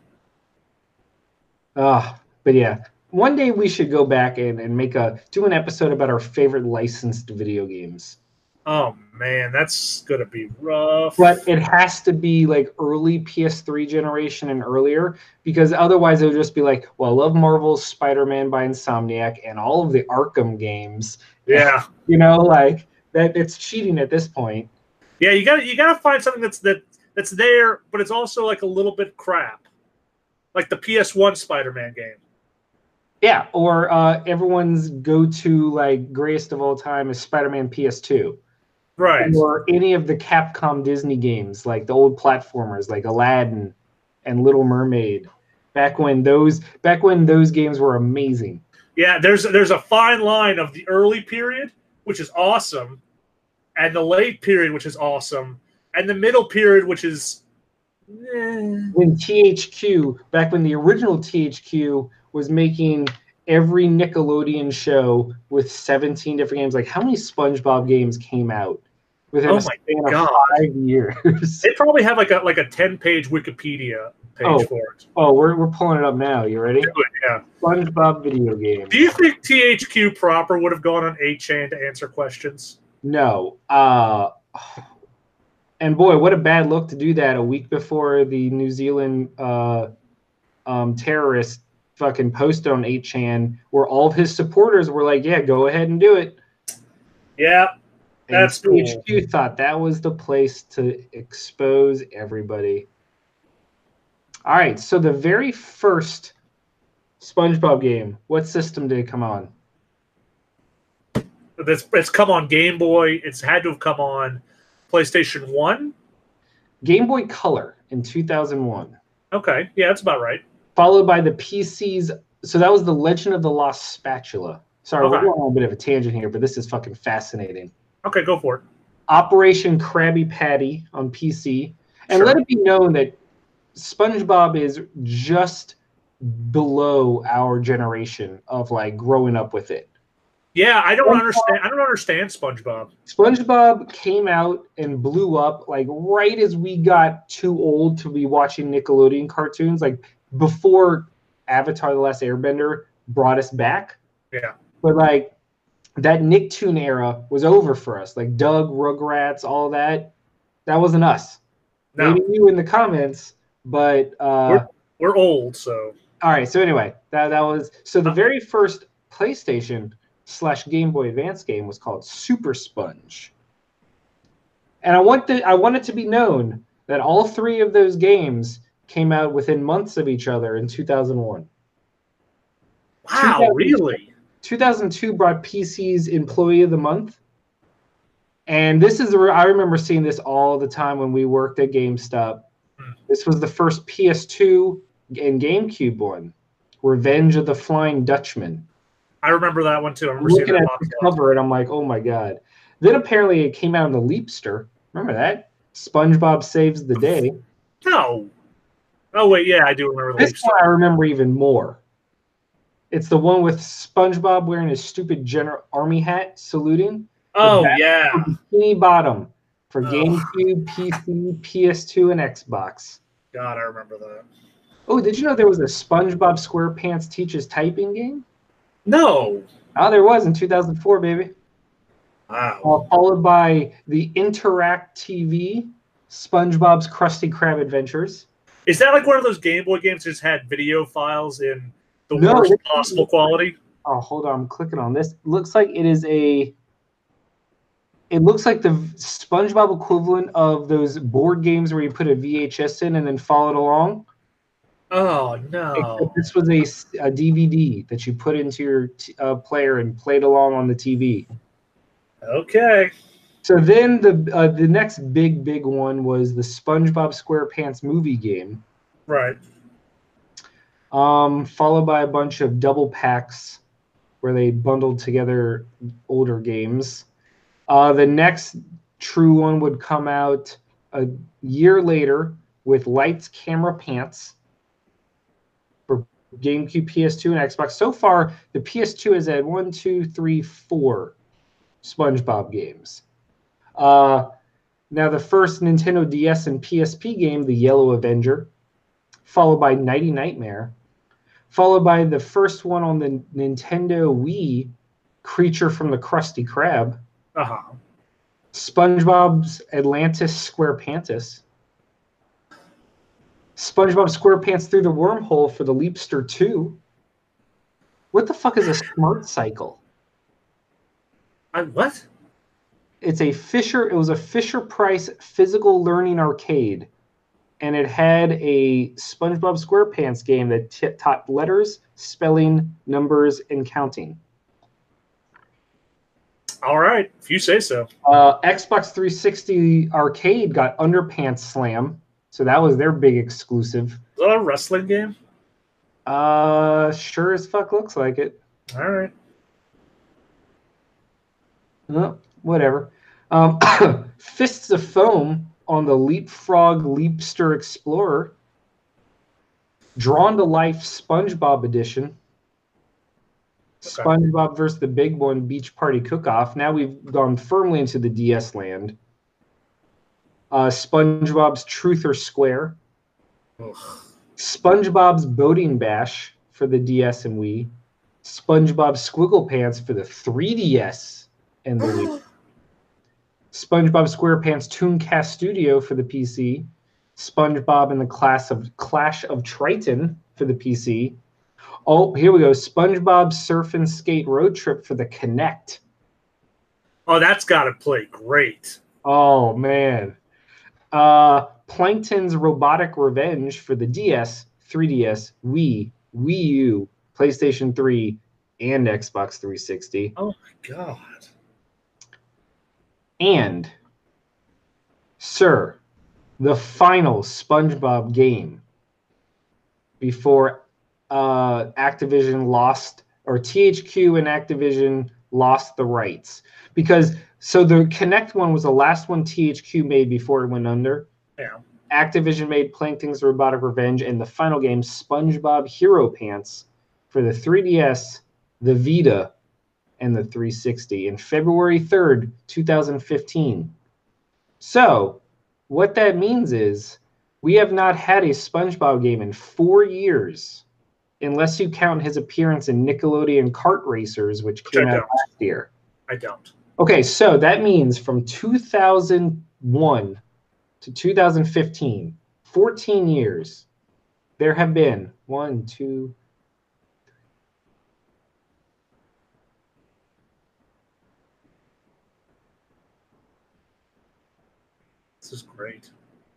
But yeah, one day we should go back and do an episode about our favorite licensed video games. Oh man, that's gonna be rough. But it has to be like early PS3 generation and earlier, because otherwise it would just be like, well, I love Marvel's Spider-Man by Insomniac and all of the Arkham games. Yeah. You know, like that, it's cheating at this point. Yeah, you gotta find something that's there, but it's also like a little bit crap. Like the PS1 Spider-Man game. Yeah, or everyone's go-to like greatest of all time is Spider-Man PS2. Right. Or any of the Capcom Disney games, like the old platformers, like Aladdin and Little Mermaid. Back when those games were amazing. Yeah, there's a fine line of the early period, which is awesome, and the late period, which is awesome, and the middle period, which is when THQ, back when the original THQ was making every Nickelodeon show with 17 different games. Like, how many SpongeBob games came out within a span of 5 years? They probably have like a 10-page Wikipedia page for it. Oh, we're pulling it up now. You ready? Do it, yeah. SpongeBob video game. Do you think THQ proper would have gone on 8chan to answer questions? No. And boy, what a bad look to do that a week before the New Zealand terrorist fucking posted on 8chan, where all of his supporters were like, yeah, go ahead and do it. Yeah, that's cool. THQ thought that was the place to expose everybody. All right, so the very first SpongeBob game, what system did it come on? It's come on Game Boy. It's had to have come on PlayStation 1? Game Boy Color in 2001. Okay, yeah, that's about right. Followed by the PCs. So that was the Legend of the Lost Spatula. Sorry, we're going on a bit of a tangent here, but this is fucking fascinating. Okay, go for it. Operation Krabby Patty on PC. And let it be known that SpongeBob is just below our generation of like growing up with it. Yeah, I don't understand SpongeBob. SpongeBob came out and blew up like right as we got too old to be watching Nickelodeon cartoons, like before Avatar: The Last Airbender brought us back. Yeah. But like that Nicktoon era was over for us. Like Doug, Rugrats, all that. That wasn't us. No. Maybe you in the comments, but we're old, so. All right, so anyway, that was the very first PlayStation / Game Boy Advance game was called Super Sponge. And I want it to be known that all three of those games came out within months of each other in 2001. Wow, really? 2002 brought PC's Employee of the Month. And this is I remember seeing this all the time when we worked at GameStop. This was the first PS2 and GameCube one, Revenge of the Flying Dutchman. I remember that one too. I remember looking at the cover, and I'm like, oh my god. Then apparently it came out in the Leapster. Remember that? SpongeBob Saves the Day. No. Oh wait, yeah, I do remember the This one I remember even more. It's the one with SpongeBob wearing his stupid army hat, saluting. Oh yeah. Bikini Bottom for GameCube, PC, PS2, and Xbox. God, I remember that. Oh, did you know there was a SpongeBob SquarePants Teaches Typing game? No. Oh, there was in 2004, baby. Wow. Followed by the Interact TV, SpongeBob's Krusty Krab Adventures. Is that like one of those Game Boy games that just had video files in the No, worst possible quality? Oh, hold on. I'm clicking on this. It looks like it is a. It looks like the SpongeBob equivalent of those board games where you put a VHS in and then follow it along. Oh no! This was a DVD that you put into your player and played along on the TV. Okay. So then the next big one was the SpongeBob SquarePants movie game. Right. Followed by a bunch of double packs where they bundled together older games. The next true one would come out a year later with Lights, Camera, Pants for GameCube, PS2, and Xbox. So far, the PS2 has had 1, 2, 3, 4 SpongeBob games. Now, the first Nintendo DS and PSP game, The Yellow Avenger, followed by Nighty Nightmare, followed by the first one on the Nintendo Wii, Creature from the Krusty Krab, SpongeBob's Atlantis SquarePantis, SpongeBob SquarePants Through the Wormhole for the Leapster 2. What the fuck is a Smart Cycle? What? It was a Fisher-Price physical learning arcade, and it had a SpongeBob SquarePants game that taught letters, spelling, numbers, and counting. All right, if you say so. Xbox 360 arcade got Underpants Slam, so that was their big exclusive. Is that a wrestling game? Sure as fuck looks like it. All right. Well, whatever. Fists of Foam on the Leapfrog Leapster Explorer. Drawn to Life SpongeBob Edition. Okay. SpongeBob versus the Big One Beach Party Cook-Off. Now we've gone firmly into the DS land. SpongeBob's Truth or Square. Ugh. SpongeBob's Boating Bash for the DS and Wii. SpongeBob Squiggle Pants for the 3DS and the Wii. SpongeBob SquarePants Tooncast Studio for the PC. SpongeBob and the Clash of Triton for the PC. Oh, here we go. SpongeBob Surf and Skate Road Trip for the Kinect. Oh, that's got to play great. Oh, man. Plankton's Robotic Revenge for the DS, 3DS, Wii, Wii U, PlayStation 3, and Xbox 360. Oh, my God. And, sir, the final SpongeBob game before Activision lost, or THQ and Activision lost the rights. Because, so the Kinect one was the last one THQ made before it went under. Yeah. Activision made Plankton's Robotic Revenge, and the final game, SpongeBob Hero Pants, for the 3DS, the Vita, and the 360 in February 3rd, 2015. So, what that means is we have not had a SpongeBob game in 4 years, unless you count his appearance in Nickelodeon Kart Racers, which came out last year. I don't. Okay, so that means from 2001 to 2015, 14 years, there have been 1, 2, this is great.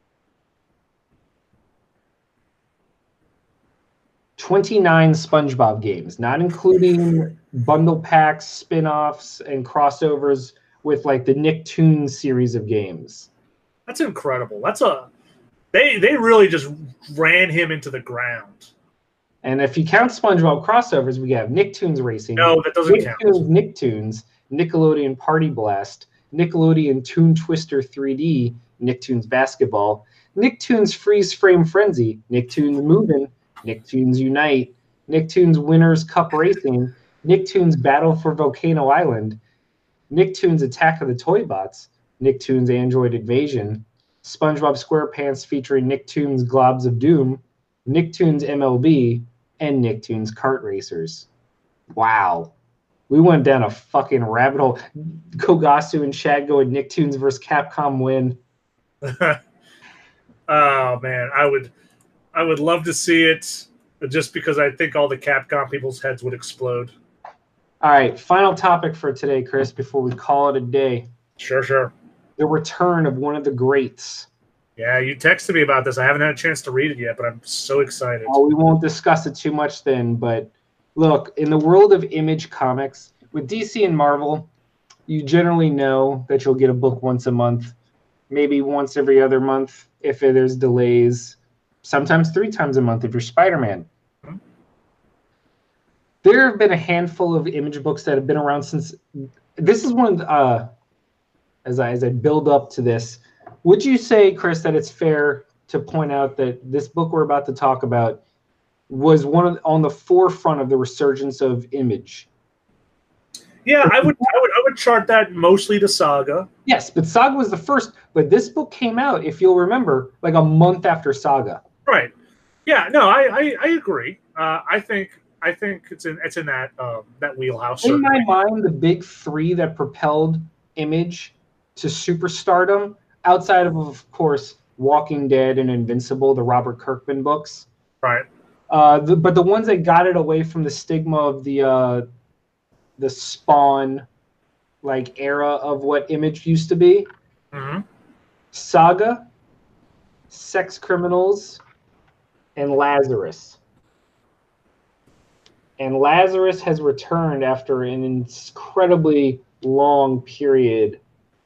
29 SpongeBob games, not including bundle packs, spin-offs, and crossovers with like the Nicktoons series of games. That's incredible. They really just ran him into the ground. And if you count SpongeBob crossovers, we have Nicktoons Racing. No, that doesn't count. Nicktoons, Nickelodeon Party Blast, Nickelodeon Toon Twister 3D, Nicktoons Basketball, Nicktoons Freeze Frame Frenzy, Nicktoons Movin', Nicktoons Unite, Nicktoons Winners Cup Racing, Nicktoons Battle for Volcano Island, Nicktoons Attack of the Toybots, Nicktoons Android Invasion, SpongeBob SquarePants featuring Nicktoons Globs of Doom, Nicktoons MLB, and Nicktoons Kart Racers. Wow. We went down a fucking rabbit hole. Kogasu and Shad go with Nicktoons versus Capcom win. Oh, man. I would love to see it, just because I think all the Capcom people's heads would explode. All right, final topic for today, Chris, before we call it a day. Sure. The return of one of the greats. Yeah, you texted me about this. I haven't had a chance to read it yet, but I'm so excited. We won't discuss it too much then, but look, in the world of Image Comics, with DC and Marvel, you generally know that you'll get a book once a month, maybe once every other month if there's delays, sometimes 3 times a month if you're Spider-Man. Mm-hmm. There have been a handful of Image books that have been around since. This is one of as I build up to this. Would you say, Chris, that it's fair to point out that this book we're about to talk about was on the forefront of the resurgence of Image? Yeah, I would chart that mostly to Saga. Yes, but Saga was the first. But this book came out, if you'll remember, like a month after Saga. Right. Yeah. No, I agree. I think it's in that that wheelhouse. In my mind, the big 3 that propelled Image to superstardom, outside of course, Walking Dead and Invincible, the Robert Kirkman books. Right. But the ones that got it away from the stigma of the Spawn like era of what Image used to be. Mm-hmm. Saga, Sex Criminals, and Lazarus. And Lazarus has returned after an incredibly long period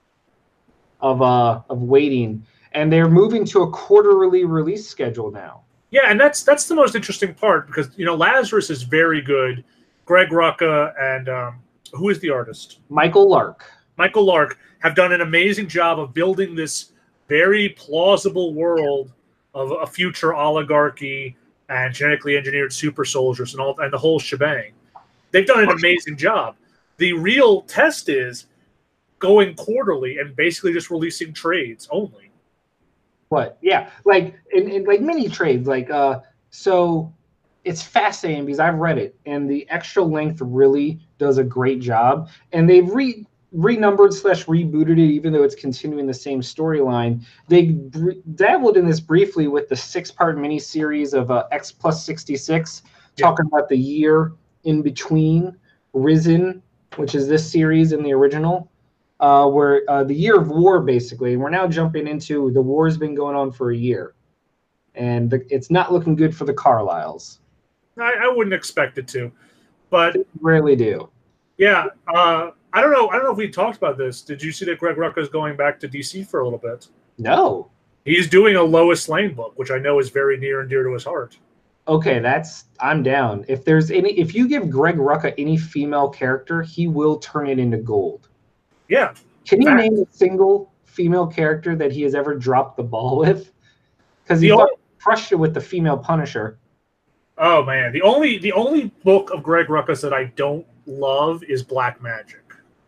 of waiting, and they're moving to a quarterly release schedule now. Yeah, and that's the most interesting part, because Lazarus is very good. Greg Rucka and who is the artist? Michael Lark. Michael Lark have done an amazing job of building this very plausible world of a future oligarchy and genetically engineered super soldiers and the whole shebang. They've done an amazing job. The real test is going quarterly and basically just releasing trades only. What? Yeah, like in like mini trades, like so it's fascinating because I've read it, and the extra length really does a great job, and they've renumbered / rebooted it, even though it's continuing the same storyline. They dabbled in this briefly with the 6-part miniseries of X Plus 66, talking about the year in between Risen, which is this series in the original, where the year of war, basically. We're now jumping into the war's been going on for a year, and it's not looking good for the Carlyles. I wouldn't expect it to, but they rarely do. Yeah, I don't know if we talked about this. Did you see that Greg Rucka is going back to DC for a little bit? No. He's doing a Lois Lane book, which I know is very near and dear to his heart. Okay, I'm down. If you give Greg Rucka any female character, he will turn it into gold. Yeah. Can you name a single female character that he has ever dropped the ball with? Because he crushed it with the female Punisher. Oh man, the only book of Greg Rucka's that I don't love is Black Magic.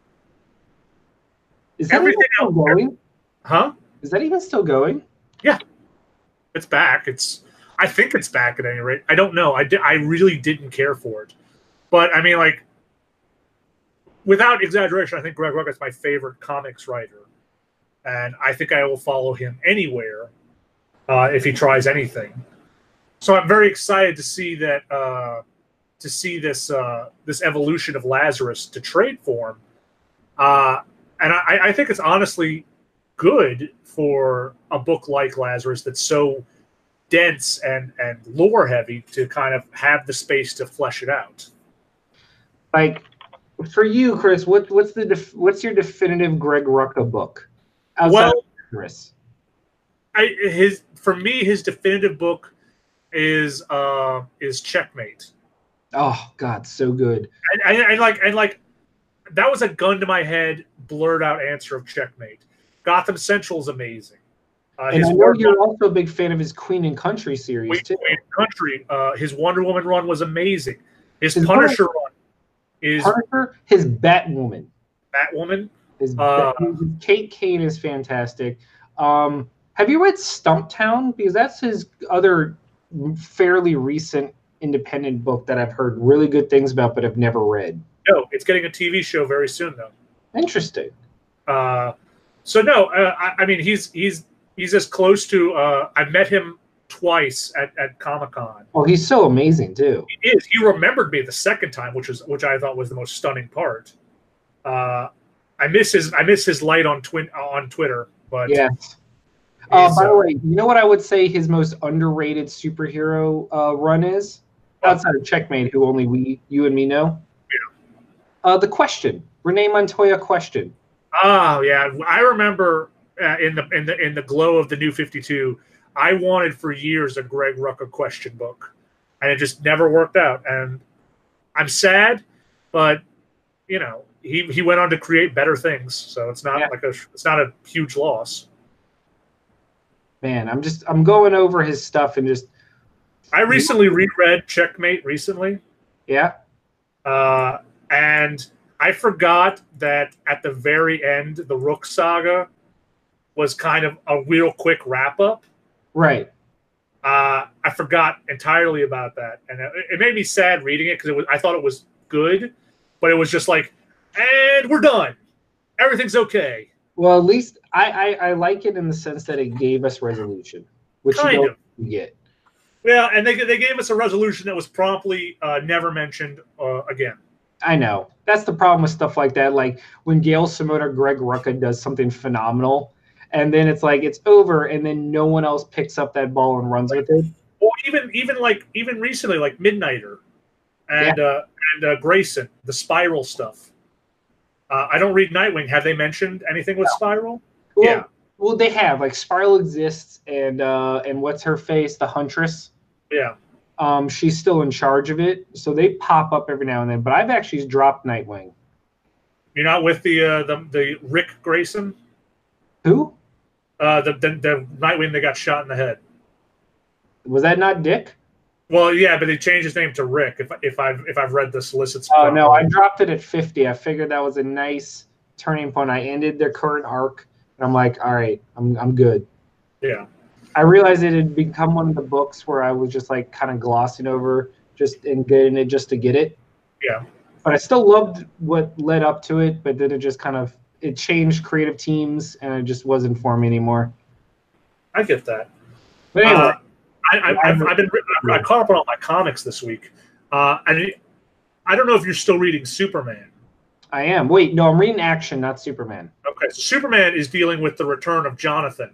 Is that even still going? Huh? Is that even still going? Yeah, it's back. I think it's back at any rate. I don't know. I really didn't care for it, but I mean, like, without exaggeration, I think Greg Rucka is my favorite comics writer, and I think I will follow him anywhere if he tries anything. So I'm very excited to see that this evolution of Lazarus to trade form, and I think it's honestly good for a book like Lazarus that's so dense and lore heavy to kind of have the space to flesh it out. Like, for you, Chris, what's your definitive Greg Rucka book? Chris, for me, his definitive book is Checkmate. Oh God, so good. And like that was a gun to my head, blurred out answer of Checkmate. Gotham Central is amazing. And I know you're also a big fan of his Queen and Country series too. Queen and Country, his Wonder Woman run was amazing. His Punisher run is Punisher. His Batwoman. His Kate Kane is fantastic. Have you read Stumptown? Because that's his other fairly recent independent book that I've heard really good things about, but have never read. No, it's getting a TV show very soon, though. Interesting. So no, I mean he's as close to. I met him twice at Comic-Con. Oh, he's so amazing too. He is. He remembered me the second time, which I thought was the most stunning part. I miss his light on Twitter, but Yes. By the way, you know what I would say his most underrated superhero run is? Outside of Checkmate, who only you and me know? Yeah. The Question. Renee Montoya Question. Oh, yeah. I remember in the glow of the New 52, I wanted for years a Greg Rucka Question book, and it just never worked out. And I'm sad, but, you know, he went on to create better things, so it's not it's not a huge loss. Man, I'm going over his stuff and just. I recently reread Checkmate recently. Yeah. And I forgot that at the very end, the Rook saga was kind of a real quick wrap up. Right. I forgot entirely about that, and it made me sad reading it because I thought it was good, but it was just like, and we're done. Everything's okay. Well, at least I like it in the sense that it gave us resolution, which you don't get. Yeah, and they gave us a resolution that was promptly never mentioned again. I know. That's the problem with stuff like that. Like when Gail Simone or Greg Rucka does something phenomenal, and then it's like it's over, and then no one else picks up that ball and runs with it. Or even recently, like Midnighter and Grayson, the Spiral stuff. I don't read Nightwing. Have they mentioned anything with Spiral? Well, yeah. Well, they have. Like Spiral exists, and what's her face, the Huntress. Yeah. She's still in charge of it, so they pop up every now and then. But I've actually dropped Nightwing. You're not with the Rick Grayson? Who? The Nightwing that got shot in the head. Was that not Dick? Well, yeah, but they changed his name to Rick. If I've read the solicits. Oh no, I dropped it at 50. I figured that was a nice turning point. I ended their current arc, and I'm like, all right, I'm good. Yeah. I realized it had become one of the books where I was just like kind of glossing over and getting it just to get it. Yeah. But I still loved what led up to it, but then it just it changed creative teams, and it just wasn't for me anymore. I get that. But anyway, I caught up on all my comics this week. I don't know if you're still reading Superman. I am. Wait, no, I'm reading Action, not Superman. Okay, so Superman is dealing with the return of Jonathan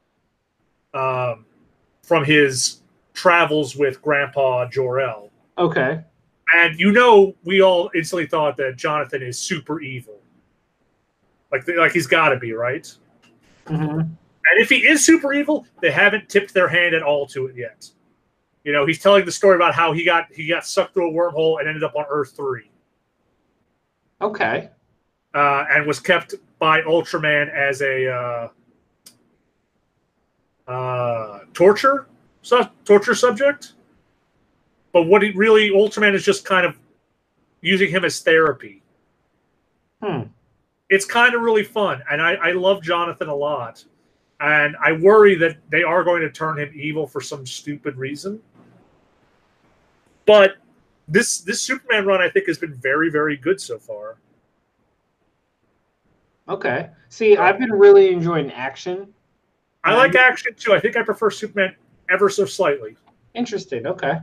from his travels with Grandpa Jor-El. Okay. And we all instantly thought that Jonathan is super evil. Like he's got to be, right? Mm-hmm. And if he is super evil, they haven't tipped their hand at all to it yet. You know, he's telling the story about how he got sucked through a wormhole and ended up on Earth 3. Okay. And was kept by Ultraman as a torture subject. But Ultraman is just kind of using him as therapy. It's kind of really fun, and I love Jonathan a lot. And I worry that they are going to turn him evil for some stupid reason. But this Superman run, I think, has been very, very good so far. Okay. See, I've been really enjoying Action. I like Action, too. I think I prefer Superman ever so slightly. Interesting. Okay.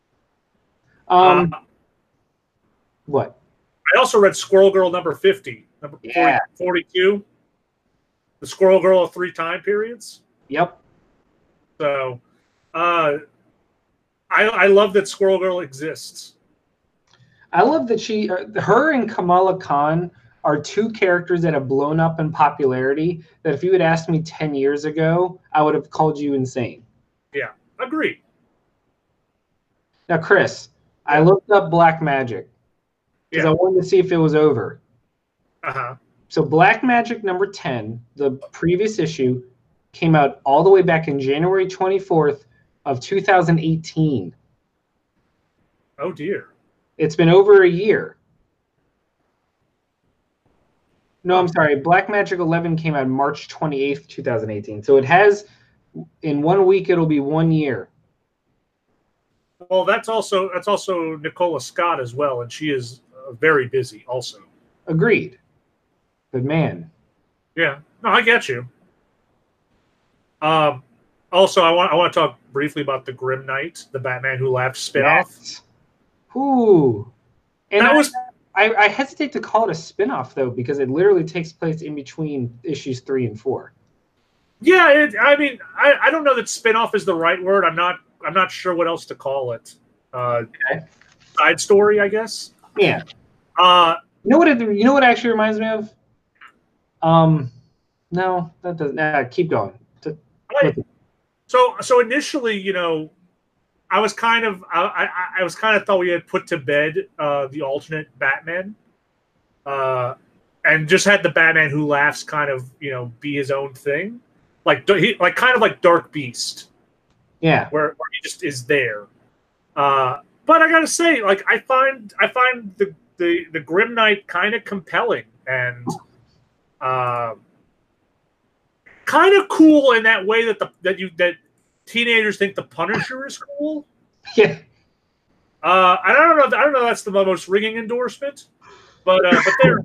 What? I also read Squirrel Girl number 50, number 42. The Squirrel Girl of 3 time periods. Yep. So, I love that Squirrel Girl exists. I love that her and Kamala Khan are 2 characters that have blown up in popularity that if you had asked me 10 years ago, I would have called you insane. Yeah, agreed. Now, Chris, I looked up Black Magic because I wanted to see if it was over. Uh-huh. So Black Magic number 10, the previous issue, came out all the way back in January 24th of 2018. Oh, dear. It's been over a year. No, I'm sorry. Black Magic 11 came out March 28th, 2018. So it has, in 1 week, it'll be 1 year. Well, that's also Nicola Scott as well, and she is very busy also. Agreed. But man. Yeah. No, I get you. Also, I want to talk briefly about the Grim Knight, the Batman Who Laughed spinoff. Yes. Ooh. And That was I hesitate to call it a spinoff though, because it literally takes place in between issues 3 and 4. yeah. I mean, I don't know that spinoff is the right word. I'm not sure what else to call it. Okay. Side story, I guess. Yeah. Uh, You know what it actually reminds me of? No, that doesn't. Keep going. so initially, you know, I was kind of thought we had put to bed the alternate Batman, and just had the Batman Who Laughs kind of, you know, be his own thing, like kind of like Dark Beast, Yeah. where he just is there. But I gotta say, like, I find the Grim Knight kind of compelling and kind of cool in that way that teenagers think the Punisher is cool. Yeah. I don't know. I don't know. If that's the most ringing endorsement, but there.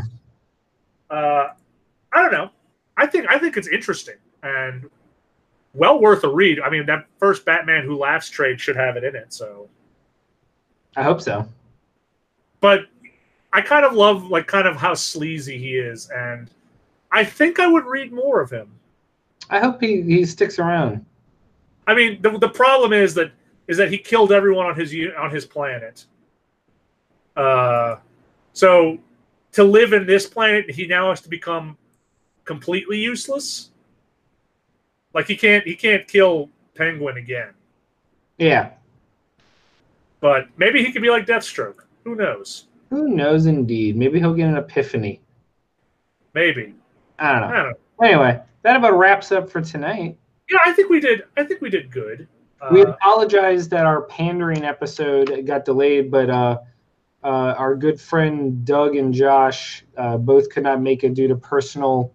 I don't know. I think it's interesting and well worth a read. I mean, that first Batman Who Laughs trade should have it in it. So I hope so. But I kind of love kind of how sleazy he is, and I think I would read more of him. I hope he sticks around. I mean, the problem is that he killed everyone on his planet. So to live in this planet, he now has to become completely useless. Like he can't kill Penguin again. Yeah. But maybe he could be like Deathstroke. Who knows? Who knows indeed. Maybe he'll get an epiphany. Maybe. I don't know. Anyway, that about wraps up for tonight. Yeah, I think we did good. We apologize that our pandering episode got delayed, but our good friend Doug and Josh both could not make it due to personal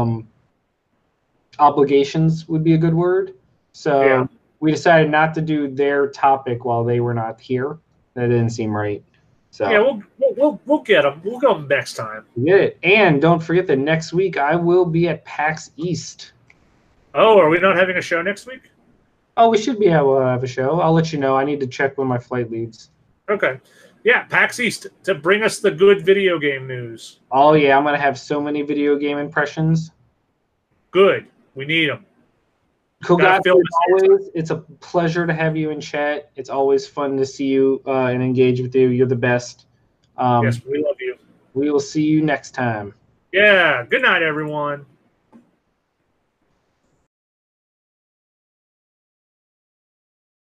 obligations, would be a good word. So we decided not to do their topic while they were not here. That didn't seem right. So yeah, we'll get them. We'll go next time. Get it. And don't forget that next week I will be at PAX East. Oh, are we not having a show next week? Oh, we should be able to have a show. I'll let you know. I need to check when my flight leaves. Okay. Yeah, PAX East to bring us the good video game news. Oh, yeah. I'm going to have so many video game impressions. Good. We need them. Cool guys, always, it's a pleasure to have you in chat. It's always fun to see you and engage with you. You're the best. Yes, we love you. We will see you next time. Yeah. Good night, everyone.